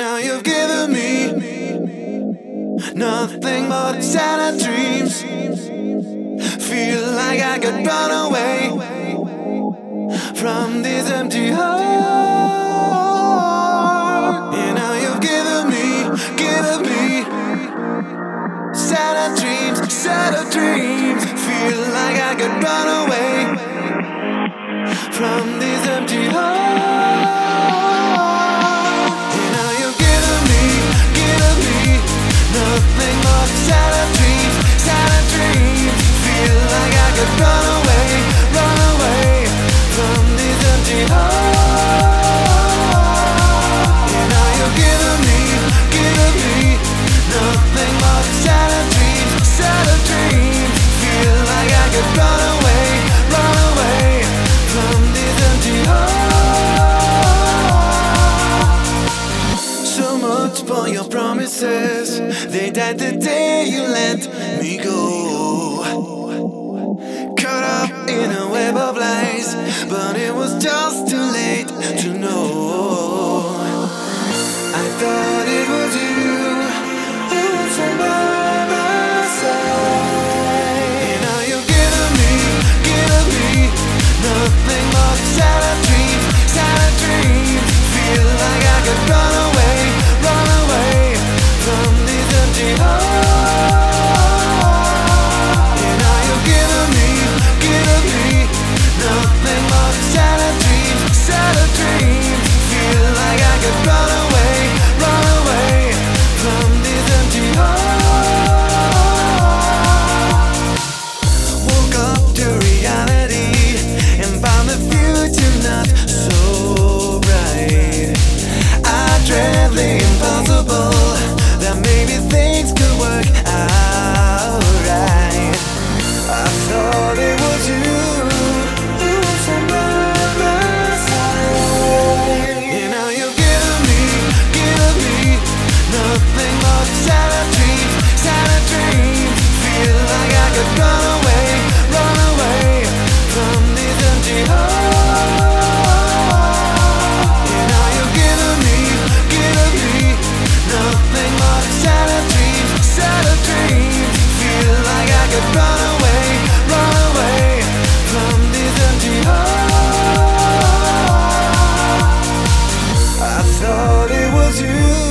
now you've given me nothing but sad dreams. Feel like I could run away from this empty heart. And now you've given me sad dreams. Feel like I could run away from this empty heart. And now you've given me nothing but sad dreams. Feel like I could run away from this empty heart. And now you've given me nothing but sad dreams. Feel like I could run away from this empty heart. So much for your promises, they died the day you let me go. Caught up in a web of lies, but it was just too late to know. I thought it was you who was by my side. And now you've given me nothing but sad dreams. Feel like I could run away from this empty heart. And now you've given me nothing but sad dreams. Feel like I could run away from this empty heart. Woke up to reality and found the future not so bright. I dread the impossible, that maybe things could work out right. I thought it was you who was by my side. And now you've given me nothing but sad dreams. Feel like I could run away from this empty heart. And now you've given me nothing but sad dreams. Feel like I could run away from this empty heart. I thought it was you